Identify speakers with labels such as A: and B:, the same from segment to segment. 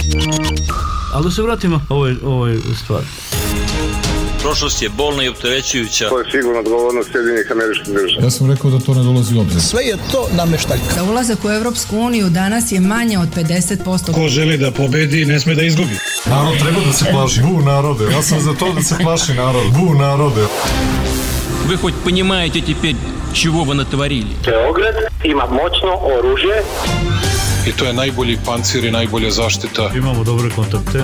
A: Ali da se vratimo ovoj stvari.
B: Prošlost je bolna i opterećujuća.
C: To je sigurno odgovornost Sjedinjenih Američkih Država.
D: Ja sam rekao da to ne dolazi u obzir.
E: Sve je to nameštaljka.
F: Za ulazak u Evropsku uniju danas je manje od 50%.
G: Ko želi da pobedi, ne sme da izgubi.
D: Narod treba da se plaši. Bu narode. Ja sam za to da se plaši narod. Bu narode.
H: Вы хоть понимаете теперь, чего вы натворили?
I: Beograd ima moćno oružje.
G: I to je najbolji pancir i najbolja zaštita.
A: Imamo dobre kontakte.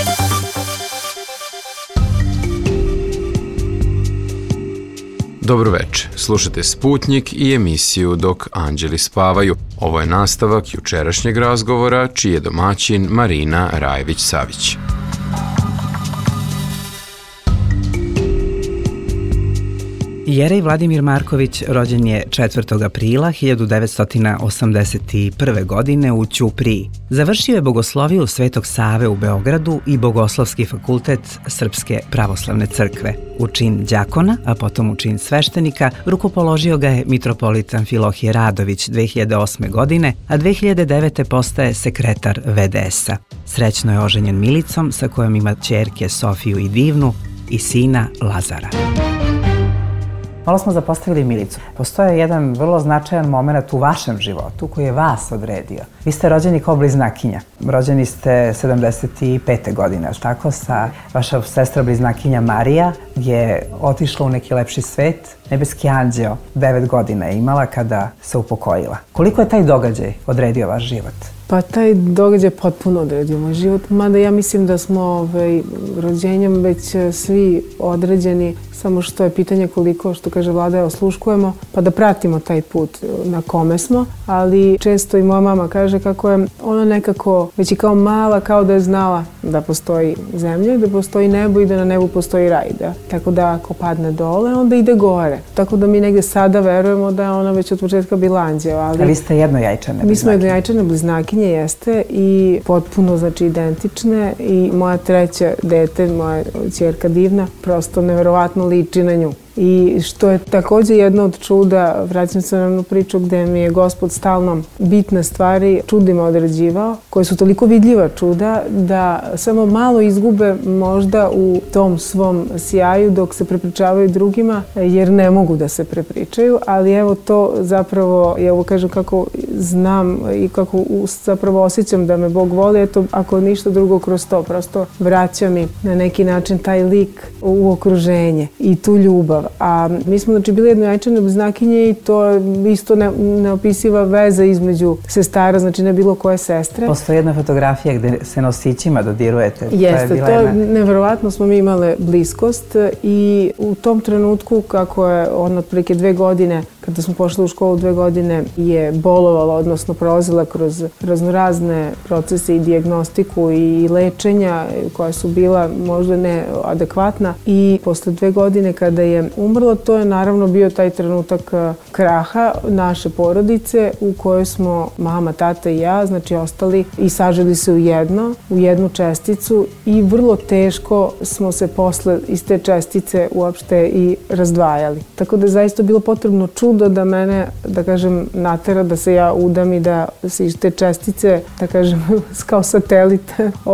J: Dobro večer, slušate Sputnjik i emisiju Dok anđeli spavaju. Ovo je nastavak jučerašnjeg razgovora, čiji je domaćin Marina Rajević-Savić.
K: Jerej Vladimir Marković rođen je 4. aprila 1981. godine u Ćupriji. Završio je bogosloviju Svetog Save u Beogradu i Bogoslovski fakultet Srpske pravoslavne crkve. U čin đakona, a potom u čin sveštenika, rukopoložio ga je mitropolit Amfilohije Radović 2008. godine, a 2009. postaje sekretar VDS-a. Srećno je oženjen Milicom, sa kojom ima ćerke Sofiju i Divnu i sina Lazara. Malo smo zapostavili Milicu. Postoje jedan vrlo značajan moment u vašem životu koji je vas odredio. Vi ste rođeni kao bliznakinja. Rođeni ste 75. godine, tako? Vaša sestra bliznakinja Marija je otišla u neki lepši svet. Nebeski anđeo 9 godina je imala kada se upokojila. Koliko je taj događaj odredio vaš život?
L: Pa taj događaj potpuno odredio moj život, mada ja mislim da smo rođenjem već svi određeni, samo što je pitanje koliko, što kaže Vlada, osluškujemo, pa da pratimo taj put na kome smo, ali često i moja mama kaže kako je ona nekako, već i kao mala, kao da je znala da postoji zemlja, da postoji nebo i da na nebu postoji raj, tako da ako padne dole, onda ide gore. Tako da mi negde sada verujemo da je ona već od početka bila anđeo.
K: A vi ste jednojajčane bliznakinje?
L: Mi smo jednojajčane bliznakinje, jeste, i potpuno, znači, identične, i moja treća dete, moja ćerka Divna, prosto neverovatno liči na nju. I što je također jedno od čuda, vraćam se na jednu priču gde mi je Gospod stalno bitne stvari čudima određivao, koje su toliko vidljiva čuda da samo malo izgube možda u tom svom sjaju dok se prepričavaju drugima, jer ne mogu da se prepričaju, ali evo to zapravo, evo kažem kako znam i kako zapravo osjećam da me Bog voli, eto ako ništa drugo kroz to, prosto vraća mi na neki način taj lik u okruženje i tu ljubav. A mi smo, znači, bili jednojajčane bliznakinje i to je isto neopisiva veza između sestara, znači ne bilo koje sestre.
K: Postoji jedna fotografija gde se nosićima dodirujete.
L: Jeste, to je neverovatno, smo mi imale bliskost i u tom trenutku kako je ona otprilike 2 godine, kada smo pošli u školu 2 godine, je bolovala, odnosno prolazila kroz raznorazne procese i dijagnostiku i lečenja koja su bila možda neadekvatna, i posle 2 godine kada je umrla, to je naravno bio taj trenutak kraha naše porodice u kojoj smo mama, tata i ja, znači, ostali i saželi se u jednu česticu, i vrlo teško smo se posle iz te čestice uopšte i razdvajali. Tako da je zaista bilo potrebno čudo da mene, da kažem, natera da se ja udam i da se iz te čestice, da kažem, kao satelit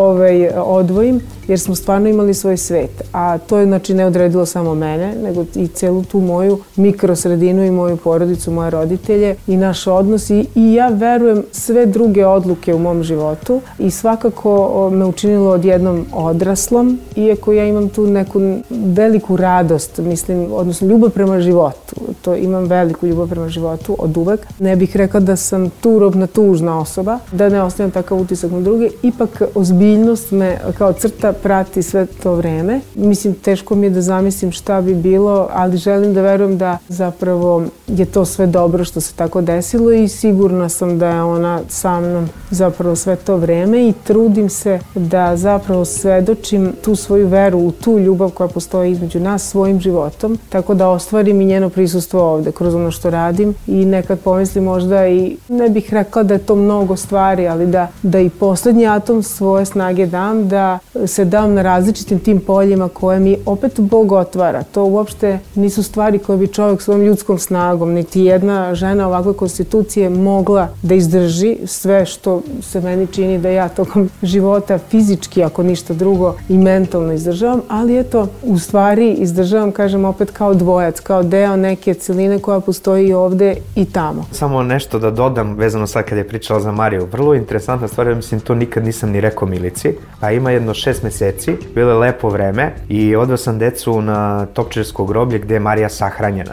L: odvojim, jer smo stvarno imali svoj svet. A to je, znači, ne odredilo samo mene, nego i celu tu moju mikrosredinu i moju porodicu, moje roditelje i naš odnos, i ja verujem sve druge odluke u mom životu, i svakako me učinilo odjednom odraslom, iako ja imam tu neku veliku radost, mislim, odnosno ljubav prema životu. To imam veliku ljubav prema životu od uvek. Ne bih rekla da sam turobna, tužna osoba, da ne ostavljam takav utisak na druge. Ipak ozbiljnost me kao crta prati sve to vreme. Mislim, teško mi je da zamislim šta bi bilo, ali želim da verujem da zapravo je to sve dobro što se tako desilo, i sigurna sam da je ona sa mnom zapravo sve to vreme, i trudim se da zapravo svedočim tu svoju veru u tu ljubav koja postoji između nas svojim životom, tako da ostvarim i njeno prisustvo ovde kroz ono što radim, i nekad pomislim možda, i ne bih rekla da je to mnogo stvari, ali da i poslednji atom svoje snage dam da se se dam na različitim tim poljima koje mi opet Bog otvara. To uopšte nisu stvari koje bi čovjek svojom ljudskom snagom, niti jedna žena ovakve konstitucije mogla da izdrži sve što se meni čini da ja tokom života fizički, ako ništa drugo, i mentalno izdržavam, ali eto, u stvari izdržavam, kažem opet, kao dvojac, kao deo neke celine koja postoji i ovde i tamo.
E: Samo nešto da dodam vezano sad kad je pričala za Mariju. Vrlo interesantna stvar, mislim, to nikad nisam ni rekao Milici, a ima jedno 6 meseci, bilo je lepo vreme i odveo sam decu na Topčidersko groblje gde je Marija sahranjena.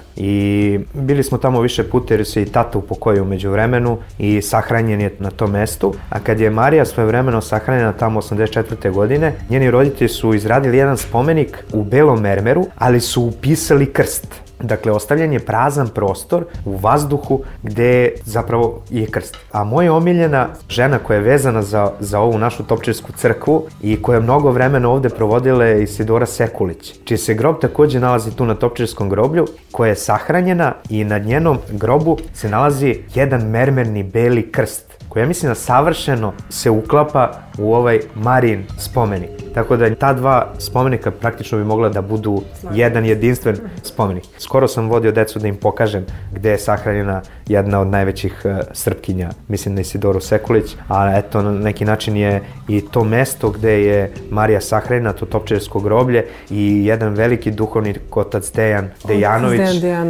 E: I bili smo tamo više puta jer se i tata upokojio umeđu vremenu i sahranjen je na tom mestu. A kad je Marija svojevremeno sahranjena tamo 84. godine, njeni roditelji su izradili jedan spomenik u belom mermeru, ali su upisali krst. Dakle, ostavljen je prazan prostor u vazduhu gde zapravo je krst. A moja omiljena žena koja je vezana za ovu našu Topčidersku crkvu i koja je mnogo vremena ovde provodila je Isidora Sekulić, čiji se grob takođe nalazi tu na Topčiderskom groblju, koja je sahranjena i na njenom grobu se nalazi jedan mermerni beli krst, koji ja mislim da savršeno se uklapa u ovaj Marijin spomenik. Tako da ta dva spomenika praktično bi mogla da budu jedan jedinstven spomenik. Skoro sam vodio decu da im pokažem gde je sahranjena jedna od najvećih Srpkinja, mislim na Isidoru Sekulić, a eto na neki način je i to mesto gde je Marija sahranjena, to Topčidersko groblje, i jedan veliki duhovnik, otac Dejan Dejanović,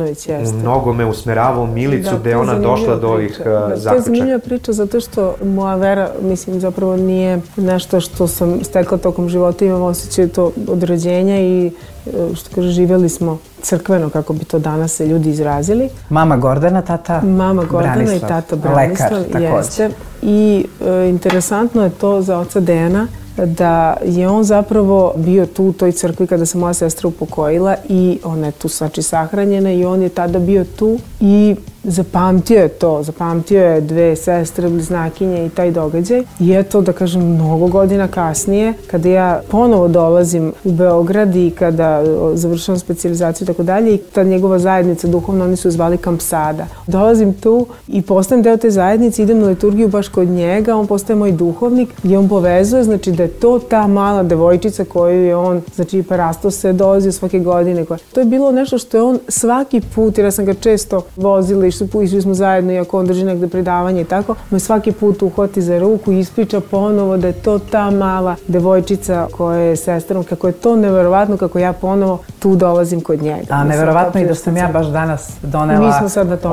E: u mnogo me usmeravao Milicu gde je ona došla do ovih zaključaka. To je zanimljiva priča zato što moja vera, mislim, zapravo nije nešto što sam stekla tokom života, imam osjećaj to od rođenja i što kaže, živjeli smo crkveno, kako bi to danas se ljudi izrazili.
K: Mama Gordana, tata
L: Mama Gordana
K: Branislav,
L: i tata Branislav,
K: lekar,
L: jeste. I interesantno je to za oca Dejana, da je on zapravo bio tu u toj crkvi kada se moja sestra upokojila i ona je tu znači sahranjena i on je tada bio tu i zapamtio je to, zapamtio je dve sestre, bliznakinje i taj događaj. I eto, da kažem, mnogo godina kasnije, kada ja ponovo dolazim u Beograd i kada završavam specijalizaciju i tako dalje, i ta njegova zajednica duhovna, oni su zvali Kamp Sada. Dolazim tu i postajem deo te zajednice, idem na liturgiju baš kod njega, on postaje moj duhovnik i on povezuje, znači da je to ta mala devojčica koju je on, znači parastos se dolazio svake godine. To je bilo nešto što je on svaki put, jer ja sam ga često vozila, išli smo zajedno, iako on drži negde predavanje i tako, me svaki put uhvati za ruku i ispriča ponovo da je to ta mala devojčica koja je sestrom, kako je to neverovatno kako ja ponovo tu dolazim kod njega.
K: A neverovatno i da sam ja baš danas donela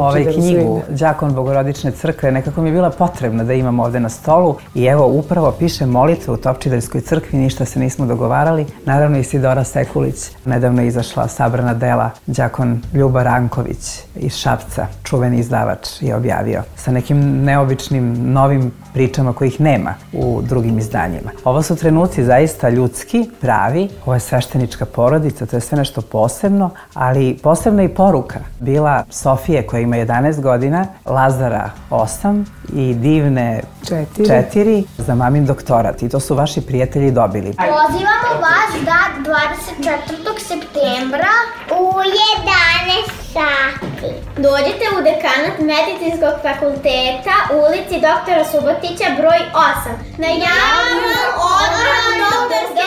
K: knjigu Đakon Bogorodične crkve, nekako mi je bila potrebna da imam ovde na stolu i evo upravo piše molitve u Topčiderskoj crkvi, ništa se nismo dogovarali. Naravno Isidora Sekulić, nedavno je izašla sabrana dela, đakon Ljuba Ranković iz Šapca, čuveni izdavač, je objavio sa nekim neobičnim novim pričama kojih nema u drugim izdanjima. Ovo su trenuci zaista ljudski, pravi, ovo je sveštenička porodica, to je sve nešto posebno, ali posebna i poruka bila Sofije koja ima 11 godina, Lazara 8 i divne 4 za mamin doktorat i to su vaši prijatelji dobili.
M: Pozivamo vas da 24. septembra u 11 sati dođete u dekanat Medicinskog fakulteta u ulici doktora Subotića broj 8 na javnu odbranu doktorske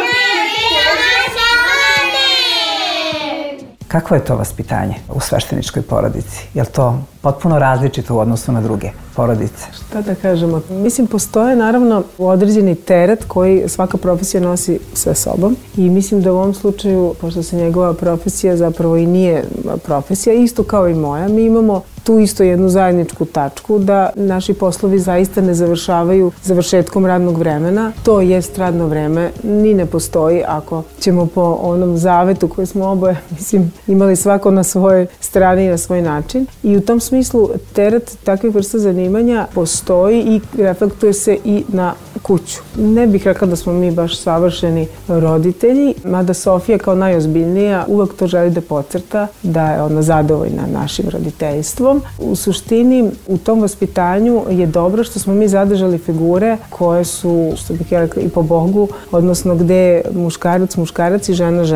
K: Kakvo je to vaspitanje u svešteničkoj porodici? Je li to potpuno različito u odnosu na druge porodice?
L: Šta da kažemo? Mislim, postoje naravno određeni teret koji svaka profesija nosi sa sobom i mislim da u ovom slučaju, pošto se njegova profesija zapravo i nije profesija, isto kao i moja, mi imamo tu isto jednu zajedničku tačku da naši poslovi zaista ne završavaju završetkom radnog vremena. To jest radno vreme, ni ne postoji ako ćemo po onom zavetu koji smo oboje, mislim, imali svako na svojoj strani i na svoj način. I u tom smislu teret takvih vrsta zanimanja postoji i reflektuje se i na kuću. Ne bih rekla da smo mi baš savršeni roditelji, mada Sofija kao najozbiljnija uvek to želi da podcrta, da je ona zadovoljna našim roditeljstvom. U suštini, u tom vaspitanju je dobro što smo mi zadržali figure koje su, što bih rekla, i po Bogu, odnosno gde je muškarac i žena.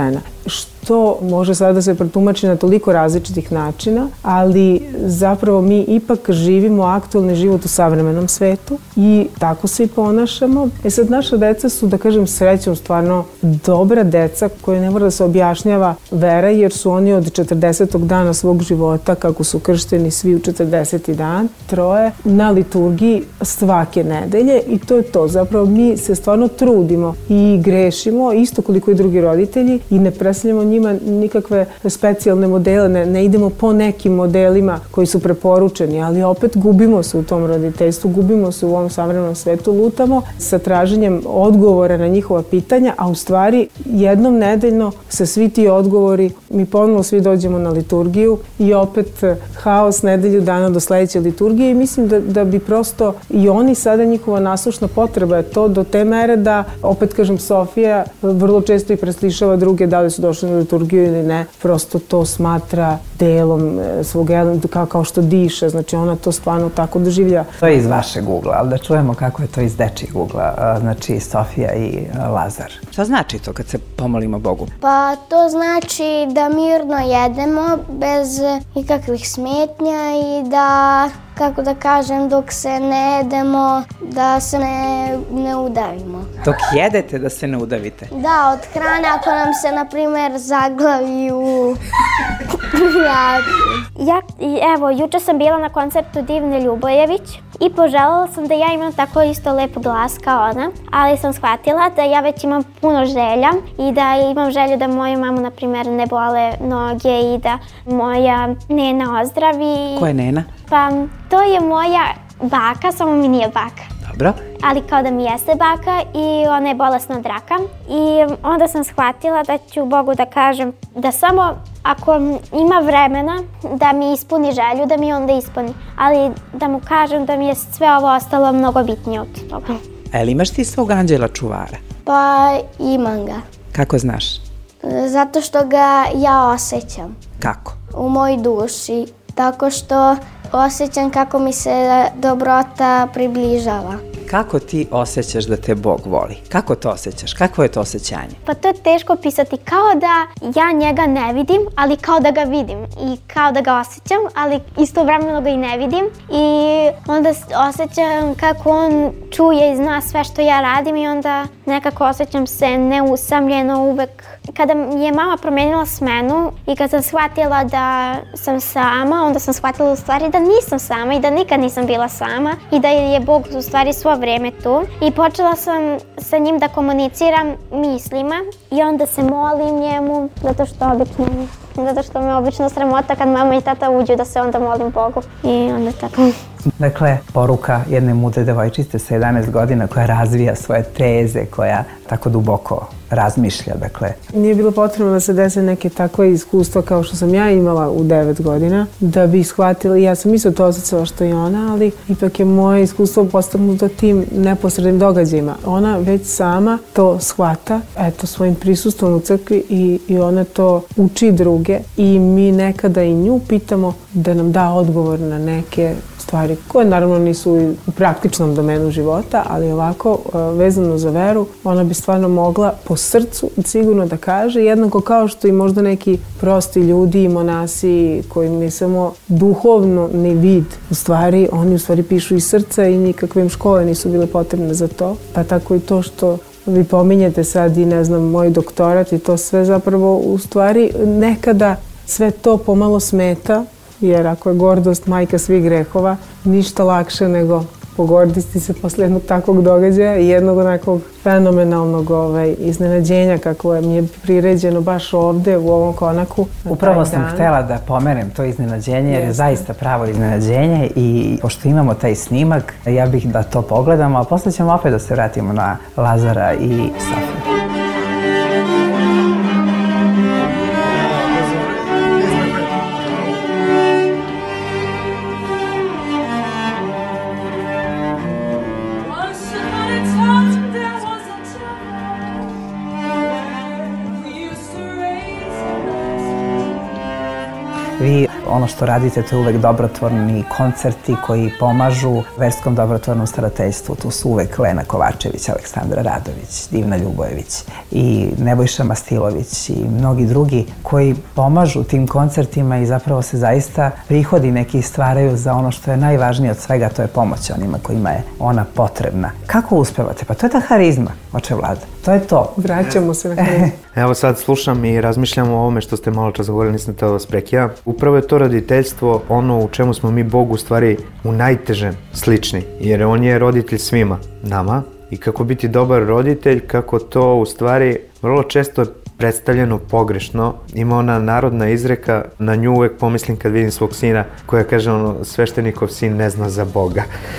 L: što može sada da se protumači na toliko različitih načina, ali zapravo mi ipak živimo aktualni život u savremenom svetu i tako se i ponašamo. Sad, naša deca su, da kažem, srećom stvarno dobra deca koje ne mora da se objašnjava vera, jer su oni od 40. dana svog života, kako su kršteni svi u 40. dan, 3 na liturgiji svake nedelje i to je to. Zapravo mi se stvarno trudimo i grešimo isto koliko i drugi roditelji i ne predstavljamo njima nikakve specijalne modele, ne idemo po nekim modelima koji su preporučeni, ali opet gubimo se u tom roditeljstvu, gubimo se u ovom savremenom svetu, lutamo sa traženjem odgovora na njihova pitanja, a u stvari jednom nedeljno se svi ti odgovori, mi ponovno svi dođemo na liturgiju i opet haos nedelju dana do sledeće liturgije i mislim da bi prosto i oni sada, njihova nasušna potreba je to do te mere da, opet kažem, Sofija vrlo često i preslišava druge da li su došli na liturgiju ili ne, prosto to smatra delom svog elementa, kao što diše, znači ona to stvarno tako doživlja.
K: To je iz vašeg ugla, ali da čujemo kako je to iz dečijeg ugla, znači Sofija i Lazar. Šta znači to kad se pomolimo Bogu?
M: Pa to znači da mirno jedemo bez ikakvih smetnja i da, kako da kažem, dok se ne jedemo, da se ne udavimo.
K: Dok jedete da se ne udavite?
M: Da, od hrane ako nam se, na primer, zaglavi u Evo, juče sam bila na koncertu Divne Ljubojević i poželjela sam da ja imam tako isto lep glas kao ona, ali sam shvatila da ja već imam puno želja i da imam želju da moju mamu, na primer, ne bole noge i da moja nena ozdravi.
K: Ko je nena?
M: Pa, to je moja baka, samo mi nije baka.
K: Dobro.
M: Ali kao da mi jeste baka i ona je bolesna od raka. I onda sam shvatila da ću Bogu da kažem da samo ako ima vremena da mi ispuni želju, da mi onda ispuni. Ali da mu kažem da mi je sve ovo ostalo mnogo bitnije od toga.
K: A li imaš ti svog anđela čuvara?
M: Pa imam ga.
K: Kako znaš?
M: Zato što ga ja osjećam.
K: Kako?
M: U mojoj duši. Tako što osjećam kako mi se dobrota približava.
K: Kako ti osjećaš da te Bog voli? Kako to osjećaš? Kakvo je to osjećanje?
M: Pa to je teško opisati. Kao da ja njega ne vidim, ali kao da ga vidim. I kao da ga osjećam, ali istovremeno ga i ne vidim. I onda osjećam kako on čuje i zna sve što ja radim i onda nekako osjećam se neusamljeno uvek. Kada je mama promenila smenu i kad sam shvatila da sam sama, onda sam shvatila u stvari da nisam sama i da nikad nisam bila sama i da je Bog u stvari svo vreme tu. I počela sam sa njim da komuniciram mislima i onda se molim njemu, zato što me obično sramota kad mama i tata uđu da se onda molim Bogu i onda tako.
K: Dakle, poruka jedne mudre devojčice sa 11 godina koja razvija svoje teze, koja tako duboko razmišlja, dakle.
L: Nije bilo potrebno da se dese neke takve iskustva kao što sam ja imala u 9 godina, da bi shvatila, ja sam isto to osjećala što i ona, ali ipak je moje iskustvo postavljeno tim neposrednim događajima. Ona već sama to shvata, eto, svojim prisustvom u crkvi i ona to uči druge i mi nekada i nju pitamo da nam da odgovor na neke stvari koje naravno nisu u praktičnom domenu života, ali ovako vezano za veru, ona bi stvarno mogla po srcu sigurno da kaže, jednako kao što i možda neki prosti ljudi i monasi koji ne samo duhovno ni vid, oni u stvari pišu iz srca i nikakve im škole nisu bile potrebne za to, pa tako i to što vi pominjete sad i ne znam moj doktorat i to sve zapravo u stvari nekada sve to pomalo smeta. Jer ako je gordost majka svih grehova, ništa lakše nego pogorditi se posle jednog takvog događaja i jednog onakvog fenomenalnog iznenađenja kako mi je priređeno baš ovde u ovom konaku.
K: Upravo sam htela da pomenem to iznenađenje jer je zaista pravo iznenađenje i pošto imamo taj snimak, ja bih da to pogledamo, a posle ćemo opet da se vratimo na Lazara i Sofiju. Vi ono što radite, to je uvek dobrotvorni koncerti koji pomažu verskom dobrotvornom starateljstvu. Tu su uvek Lena Kovačević, Aleksandra Radović, Divna Ljubojević i Nebojša Mastilović i mnogi drugi koji pomažu tim koncertima i zapravo se zaista prihodi neki stvaraju za ono što je najvažnije od svega, to je pomoć onima kojima je ona potrebna. Kako uspevate? Pa to je ta harizma, oče Vlada. To je to.
L: Vraćamo se na harizmu.
E: Evo sad slušam i razmišljam o ovome što ste malo čas govorili, nisam teo da vas prekidam. Upravo je to roditeljstvo ono u čemu smo mi Bogu u stvari u najtežem slični, jer on je roditelj svima nama i kako biti dobar roditelj, kako to u stvari vrlo često predstavljeno pogrešno. Ima ona narodna izreka, na nju uvek pomislim kad vidim svog sina, koja kaže sveštenikov sin ne zna za Boga.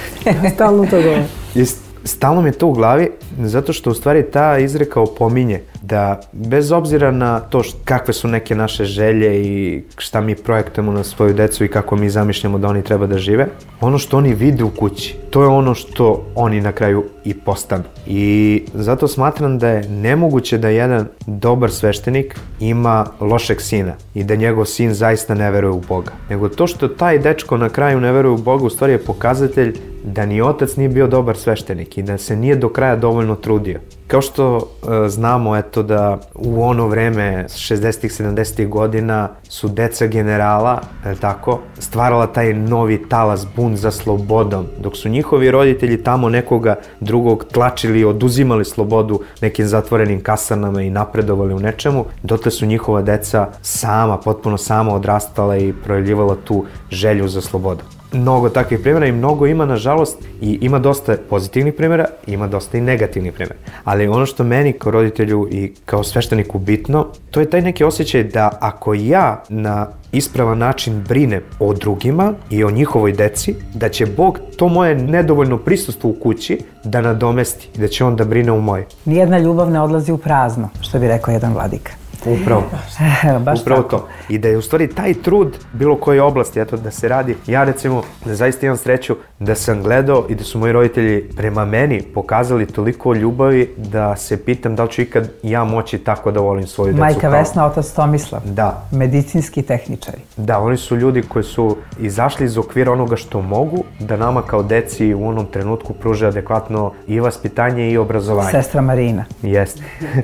L: Stalno to govori.
E: Stalno mi je to u glavi, zato što u stvari ta izreka opominje da bez obzira na to kakve su neke naše želje i šta mi projektujemo na svoju decu i kako mi zamišljamo da oni treba da žive, ono što oni vide u kući, to je ono što oni na kraju i postanu. I zato smatram da je nemoguće da jedan dobar sveštenik ima lošeg sina i da njegov sin zaista ne veruje u Boga. Nego to što taj dečko na kraju ne veruje u Boga u stvari je pokazatelj da ni otac nije bio dobar sveštenik i da se nije do kraja dovoljno trudio. Kao što znamo, eto, da u ono vreme 60-ih, 70-ih godina su deca generala, tako, stvarala taj novi talas, bunt za slobodom, dok su njihovi roditelji tamo nekoga drugog tlačili i oduzimali slobodu nekim zatvorenim kasarnama i napredovali u nečemu, dotle su njihova deca potpuno sama odrastala i projavljivala tu želju za slobodom. Mnogo takvih primjera i mnogo ima, nažalost, i ima dosta pozitivnih primjera, ima dosta i negativnih primjera. Ali ono što meni kao roditelju i kao svešteniku bitno, to je taj neki osjećaj da ako ja na ispravan način brinem o drugima i o njihovoj deci, da će Bog to moje nedovoljno prisustvo u kući da nadomesti i da će on da brine u moje.
K: Nijedna ljubav ne odlazi u prazno, što bi rekao jedan vladika.
E: Upravo to. I da je u stvari taj trud bilo koje oblasti, eto, da se radi. Ja recimo, da zaista imam sreću da sam gledao i da su moji roditelji prema meni pokazali toliko ljubavi da se pitam da li ću ikad ja moći tako da volim svoju decu.
K: Majka Vesna, otac Tomislav.
E: Da.
K: Medicinski tehničari.
E: Da, oni su ljudi koji su izašli iz okvira onoga što mogu, da nama kao deci u onom trenutku pruže adekvatno i vaspitanje i obrazovanje.
K: Sestra Marina.
E: Jeste.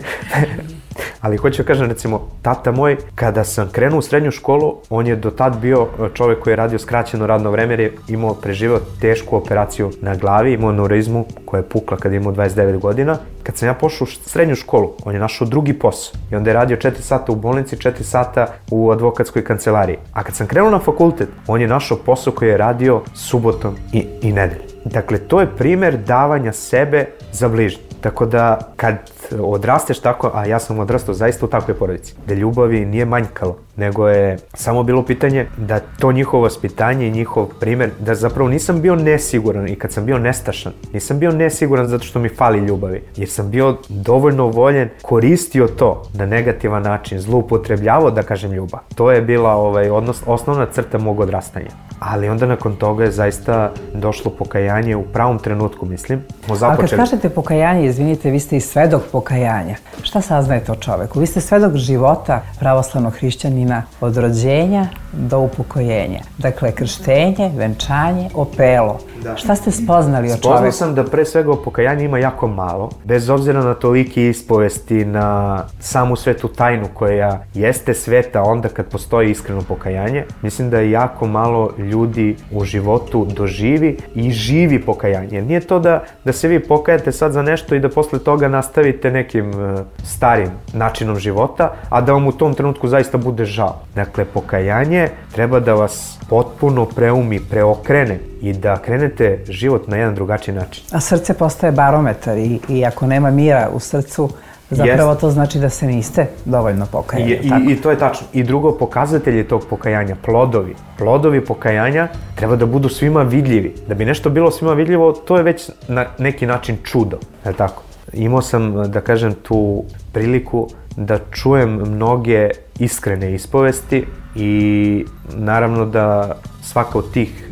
E: Ali hoću da kažem, recimo, tata moj, kada sam krenuo u srednju školu, on je do tad bio čovek koji je radio skraćeno radno vreme jer je preživeo tešku operaciju na glavi, imao aneurizmu koja je pukla kada je imao 29 godina. Kad sam ja pošao u srednju školu, on je našao drugi posao i onda je radio 4 sata u bolnici, 4 sata u advokatskoj kancelariji. A kad sam krenuo na fakultet, on je našao posao koji je radio subotom i nedeljom. Dakle, to je primer davanja sebe za bližnje. Tako da, kad odrasteš tako, a ja sam odrastao zaista u takvoj porodici, da ljubavi nije manjkalo, nego je samo bilo pitanje da to njihovo vaspitanje i njihov primer, da zapravo nisam bio nesiguran i kad sam bio nestašan, nisam bio nesiguran zato što mi fali ljubavi, jer sam bio dovoljno voljen, koristio to na negativan način, zloupotrebljavao, da kažem, ljubav. To je bila osnovna crta mog odrastanja. Ali onda nakon toga je zaista došlo pokajanje u pravom trenutku, mislim.
K: A kad kažete pokajanje, izvinite, vi ste i svedok pokajanja. Šta saznajete o čoveku? Vi ste svedok života pravoslavnog hrišćanina od rođenja do upokojenja. Dakle, krštenje, venčanje, opelo. Da. Šta ste spoznali o čoveku?
E: Spoznao sam da pre svega pokajanja ima jako malo, bez obzira na toliki ispovesti, na samu svetu tajnu koja jeste sveta onda kad postoji iskreno pokajanje. Mislim da je jako malo ljudi u životu doživi i živi pokajanje. Nije to da se vi pokajete sad za nešto i da posle toga nastavite nekim starim načinom života, a da vam u tom trenutku zaista bude žao. Dakle, pokajanje treba da vas potpuno preumi, preokrene i da krenete život na jedan drugačiji način.
K: A srce postaje barometar i ako nema mira u srcu, zapravo to znači da se niste dovoljno pokajali.
E: I to je tačno. I drugo, pokazatelji tog pokajanja, plodovi. Plodovi pokajanja treba da budu svima vidljivi. Da bi nešto bilo svima vidljivo, to je već na neki način čudo. Je tako? Imao sam, da kažem, tu priliku da čujem mnoge iskrene ispovesti i naravno da svaka od tih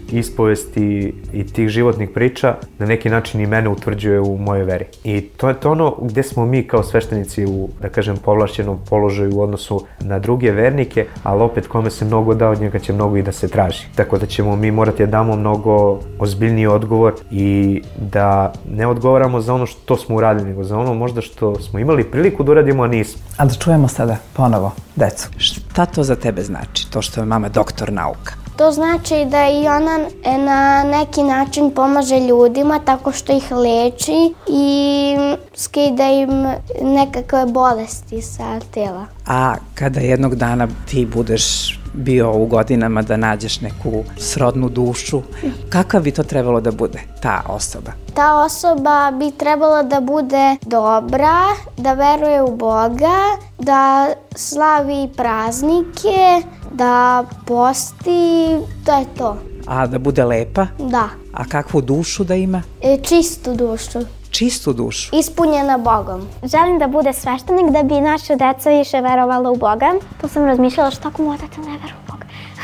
E: ispovesti i tih životnih priča na neki način i mene utvrđuje u mojoj veri. I to je to ono gde smo mi kao sveštenici u, da kažem, povlašćenom položaju u odnosu na druge vernike, ali opet kome se mnogo da, od njega će mnogo i da se traži. Tako da ćemo mi morati da damo mnogo ozbiljniji odgovor i da ne odgovaramo za ono što smo uradili, nego za ono možda što smo imali priliku da uradimo, a nismo.
K: A da čujemo sada ponovo decu. Šta to za tebe znači, to što je mama doktor nauka?
M: To znači da i ona na neki način pomaže ljudima tako što ih leči i skida im nekakve bolesti sa tela.
K: A kada jednog dana ti budeš bio u godinama da nađeš neku srodnu dušu, kakva bi to trebalo da bude, ta osoba?
M: Ta osoba bi trebala da bude dobra, da veruje u Boga, da slavi praznike, da posti, to je to.
K: A da bude lepa?
M: Da.
K: A kakvu dušu da ima?
M: Čistu dušu.
K: Čistu dušu?
M: Ispunjena Bogom. Želim da bude sveštenik da bi naša deca više verovala u Boga. To sam razmišljala što ako moja deca ne veruje u Boga.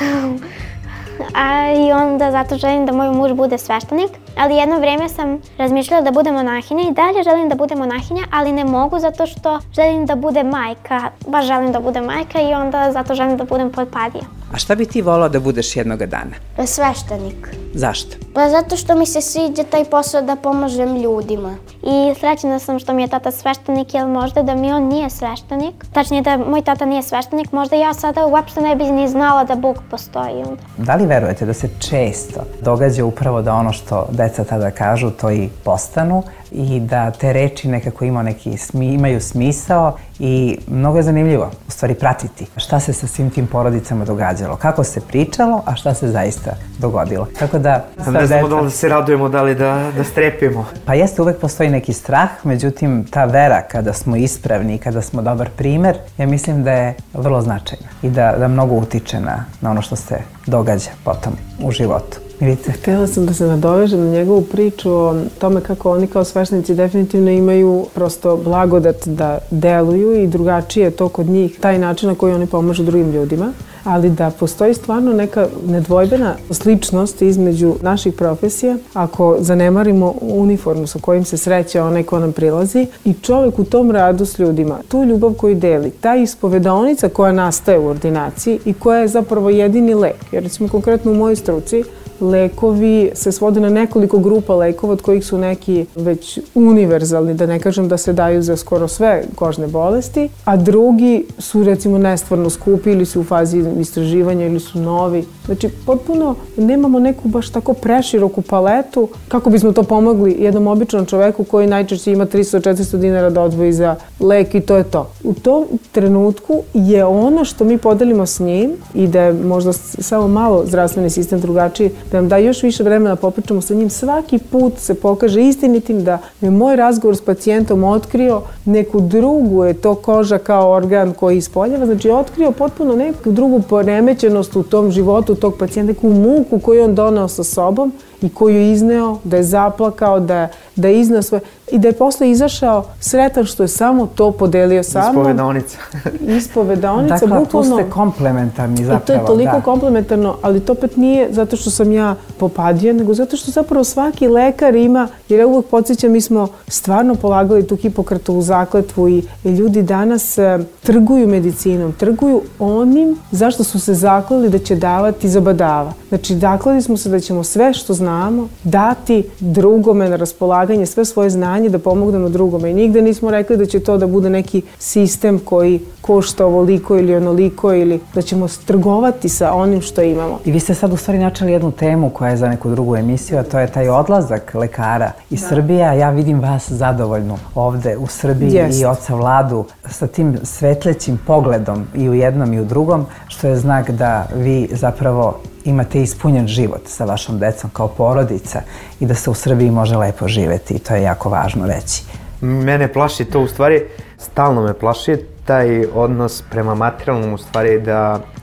M: I onda zato želim da moj muž bude sveštenik. Ali jedno vrijeme sam razmišljala da budem monahinja i dalje želim da budem monahinja, ali ne mogu zato što želim da bude majka. Baš želim da budem majka i onda zato želim da budem potpadija.
K: A šta bi ti volao da budeš jednoga dana?
M: Sveštenik.
K: Zašto?
M: Pa zato što mi se sviđa taj posao da pomažem ljudima. I srećna sam što mi je tata sveštenik, jer možda da mi on nije sveštenik, tačnije da moj tata nije sveštenik, možda ja sada uopšte ne bi ni znala da Bog postoji onda.
K: Da li verujete da se često događa upravo da ono što deca tada kažu, to i postanu i da te reči nekako imaju smisao i mnogo je zanimljivo u stvari pratiti šta se sa svim tim porodicama događalo, kako se pričalo, a šta se zaista dogodilo. Tako da...
E: Ne znamo da li se radujemo, da li da strepimo.
K: Pa jeste, uvek postoji neki strah, međutim ta vera kada smo ispravni i kada smo dobar primer, ja mislim da je vrlo značajna i da mnogo utiče na ono što se događa potom u životu.
L: Htjela sam da se nadovežem na njegovu priču o tome kako oni kao sveštenici definitivno imaju prosto blagodat da deluju i drugačije je to kod njih, taj način na koji oni pomažu drugim ljudima, ali da postoji stvarno neka nedvojbena sličnost između naših profesija ako zanemarimo uniformu sa kojim se sreće onaj ko nam prilazi i čovjek u tom radu s ljudima, tu ljubav koju deli, ta ispovedaonica koja nastaje u ordinaciji i koja je zapravo jedini lek, jer recimo konkretno u mojoj struci lekovi se svode na nekoliko grupa lekova od kojih su neki već univerzalni, da ne kažem da se daju za skoro sve kožne bolesti, a drugi su recimo nestvarno skupi ili su u fazi istraživanja ili su novi. Znači potpuno nemamo neku baš tako preširoku paletu kako bismo to pomogli jednom običnom čoveku koji najčešće ima 300-400 dinara da odvoji za lek i to je to. U tom trenutku je ono što mi podelimo s njim i da je možda samo malo zdravstveni sistem drugačiji, da nam da još više vremena popričamo sa njim, svaki put se pokaže istinitim da je moj razgovor s pacijentom otkrio neku drugu, je to koža kao organ koji ispoljava, znači otkrio potpuno neku drugu poremećenost u tom životu tog pacijenta, neku muku koju on doneo sa sobom i koju je izneo, da je zaplakao, da je izneo svoje i da je posle izašao sretan što je samo to podelio sa mnom.
E: Ispovedaonica.
L: Ispovedaonica,
K: dakle,
L: bukvalno.
K: tu ste komplementarni zapravo.
L: I to je toliko komplementarno, ali to opet nije zato što sam ja popadija, nego zato što zapravo svaki lekar ima, jer ja uvek podsjećam, mi smo stvarno polagali tu Hipokratovu zakletvu i ljudi danas trguju medicinom, trguju onim zašto su se zakleli da će davati za badava. Znači, zakleli smo se da ćemo sve što znamo dati drugome na raspolaganje, sve svoje znanje da pomognemo drugome. I nigde nismo rekli da će to da bude neki sistem koji košta ovoliko ili onoliko ili da ćemo trgovati sa onim što imamo.
K: I vi ste sad u stvari načeli jednu temu koja je za neku drugu emisiju, a to je taj odlazak lekara iz Srbije. Ja vidim vas zadovoljnu ovde u Srbiji i oca Vladu sa tim svetlećim pogledom i u jednom i u drugom, što je znak da vi zapravo imate ispunjen život sa vašom decom kao porodica i da se u Srbiji može lepo živeti i to je jako važno reći.
E: Mene plaši to, u stvari, stalno me plaši taj odnos prema materijalnom, u stvari da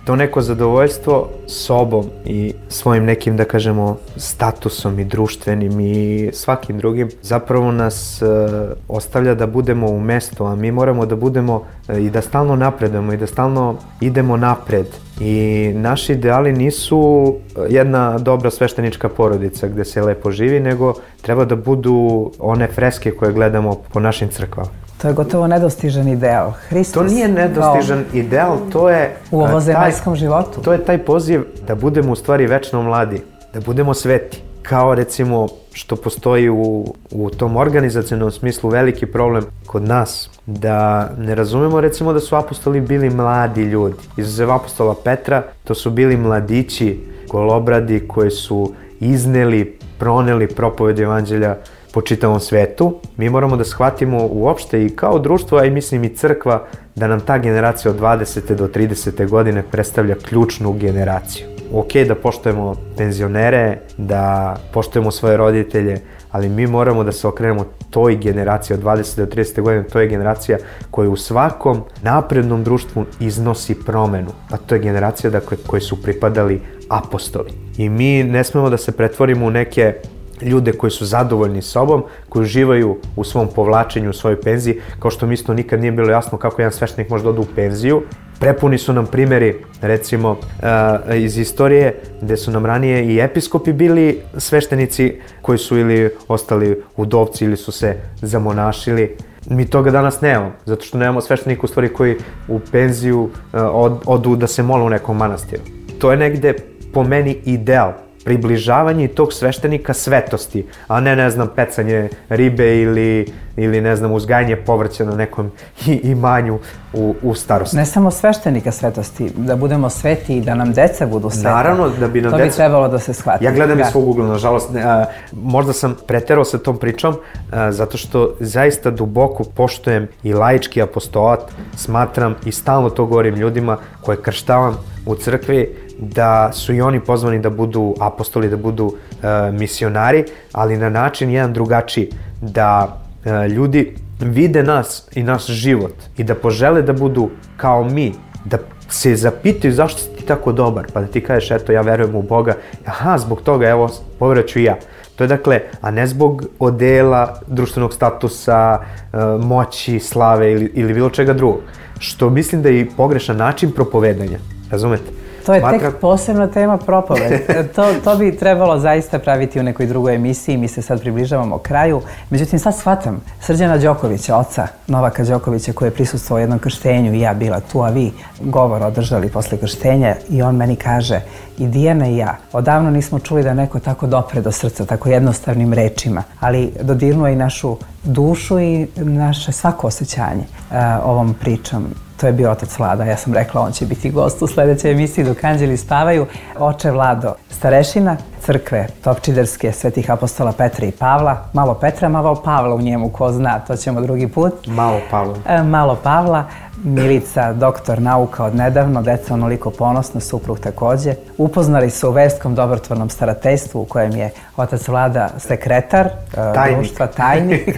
E: to neko zadovoljstvo sobom i svojim nekim, da kažemo, statusom i društvenim i svakim drugim, zapravo nas ostavlja da budemo u mestu, a mi moramo da budemo i da stalno napredujemo i da stalno idemo napred. I naši ideali nisu jedna dobra sveštenička porodica gde se lepo živi, nego treba da budu one freske koje gledamo po našim crkvama.
K: To je gotovo nedostižan ideal. Hristos.
E: To nije nedostižan ideal, to je...
K: U ovozemaljskom životu.
E: To je taj poziv da budemo u stvari večno mladi, da budemo sveti. Kao recimo što postoji u tom organizacionom smislu veliki problem kod nas, da ne razumemo recimo da su apostoli bili mladi ljudi. Izuzev apostola Petra, to su bili mladići, golobradi koji su izneli, proneli propoved evanđelja po čitavom svetu. Mi moramo da shvatimo uopšte i kao društvo, a i mislim i crkva, da nam ta generacija od 20. do 30. godine predstavlja ključnu generaciju. Ok, da poštujemo penzionere, da poštujemo svoje roditelje, ali mi moramo da se okrenemo toj generaciji od 20. do 30. godine, to je generacija koja u svakom naprednom društvu iznosi promenu. Pa to je generacija, dakle, koji su pripadali apostoli. I mi ne smemo da se pretvorimo u neke ljude koji su zadovoljni sobom, koji uživaju u svom povlačenju, u svojoj penziji, kao što mi isto nikad nije bilo jasno kako jedan sveštenik može da ode u penziju. Prepuni su nam primjeri, recimo, iz istorije, gde su nam ranije i episkopi bili sveštenici koji su ili ostali udovci ili su se zamonašili. Mi toga danas nemamo, zato što nemamo sveštenika u stvari koji u penziju odu da se mole u nekom manastiru. To je negde po meni ideal, približavanje tog sveštenika svetosti, a ne znam, pecanje ribe ili ne znam, uzgajanje povrća na nekom imanju u starosti.
K: Ne samo sveštenika svetosti, da budemo sveti i da nam deca budu sveta.
E: Naravno, da bi nam
K: to
E: deca...
K: bi trebalo da se shvati.
E: Ja gledam iz svog ugla, nažalost, možda sam preterao sa tom pričom, zato što zaista duboko poštujem i laički apostolat, smatram i stalno to govorim ljudima koje krštavam u crkvi, da su i oni pozvani da budu apostoli, da budu misionari, ali na način jedan drugačiji, da ljudi vide nas i naš život i da požele da budu kao mi, da se zapitaju zašto si ti tako dobar, pa da ti kažeš eto ja verujem u Boga, aha zbog toga evo poveraću i ja. To je dakle, a ne zbog odela, društvenog statusa, moći, slave ili bilo čega drugog, što mislim da je i pogrešan način propovedanja, razumete?
K: To je tek posebna tema propoved. To bi trebalo zaista praviti u nekoj drugoj emisiji. Mi se sad približavamo kraju. Međutim, sad shvatam Srđana Đokovića, oca Novaka Đokovića, koji je prisustvovao jednom krštenju i ja bila tu, a vi govor održali posle krštenja i on meni kaže i Dijana i ja, odavno nismo čuli da neko tako dopre do srca, tako jednostavnim rečima, ali dodirnuo i našu dušu i naše svako osjećanje ovom pričom. To je bio otac Vlada, ja sam rekla on će biti gost u sledećoj emisiji Dok anđeli spavaju. Oče Vlado, starešina crkve Topčiderske Svetih apostola Petra i Pavla, malo Petra, malo Pavla u njemu, ko zna, to ćemo drugi put.
E: Malo Pavla.
K: Malo Pavla, Milica, doktor nauka od nedavno, deca onoliko ponosno, suprug takođe. Upoznali se u verskom dobrotvornom starateljstvu u kojem je otac Vlada sekretar društva, tajnik.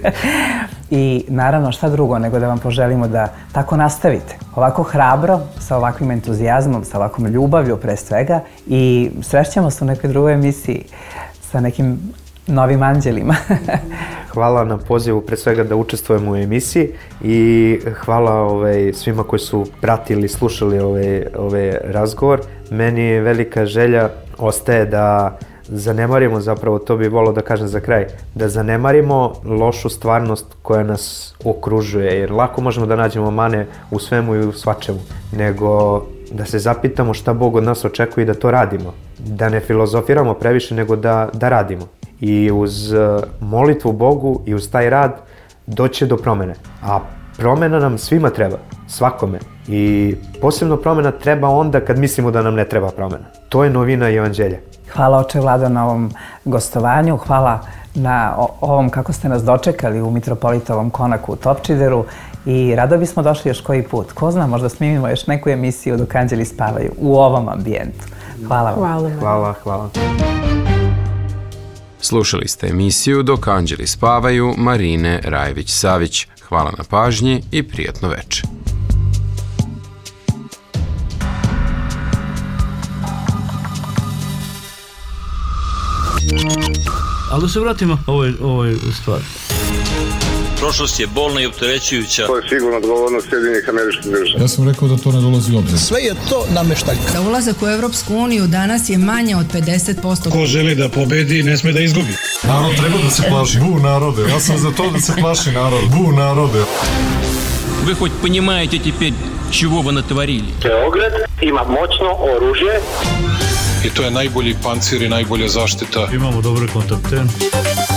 K: I naravno šta drugo nego da vam poželimo da tako nastavite. Ovako hrabro, sa ovakvim entuzijazmom, sa ovakvom ljubavlju pre svega i srećemo se u nekoj drugoj emisiji sa nekim novim anđelima.
E: Hvala na pozivu pre svega da učestvujemo u emisiji i hvala svima koji su pratili, slušali ovaj razgovor. Meni je velika želja ostaje da zanemarimo, zapravo to bih volao da kažem za kraj, da zanemarimo lošu stvarnost koja nas okružuje, jer lako možemo da nađemo mane u svemu i u svačemu, nego da se zapitamo šta Bog od nas očekuje i da to radimo. Da ne filozofiramo previše, nego da radimo. I uz molitvu Bogu i uz taj rad doće do promene. A promena nam svima treba, svakome. I posebno promena treba onda kad mislimo da nam ne treba promena. To je novina evanđelja.
K: Hvala oče Vlado na ovom gostovanju, hvala na ovom kako ste nas dočekali u Mitropolitovom konaku u Topčideru i rado bismo došli još koji put. Ko zna, možda snimimo još neku emisiju Dok anđeli spavaju u ovom ambijentu. Hvala vam.
E: Hvala.
J: Slušali ste emisiju Dok anđeli spavaju Marine Rajević-Savić. Hvala na pažnji i prijatno veče.
A: Ali da se vratimo ovoj stvari.
B: Prošlost je bolna i opterećujuća.
C: To je sigurno odgovornost Sjedinjenih Američkih Država.
D: Ja sam rekao da to ne dolazi u obzir.
N: Sve je to nameštaljka.
F: Za ulazak u Evropsku uniju danas je manje od 50%.
O: Ko želi da pobedi, ne sme da izgubi.
D: Narod treba da se plaši. Bu narode, ja sam za to da se plaši narod. Bu narode.
H: Вы хоть понимаете теперь, чего вы натворили?
I: Beograd ima moćno oružje.
G: I to je najbolji pancir i najbolja zaštita.
A: Imamo dobre kontakte.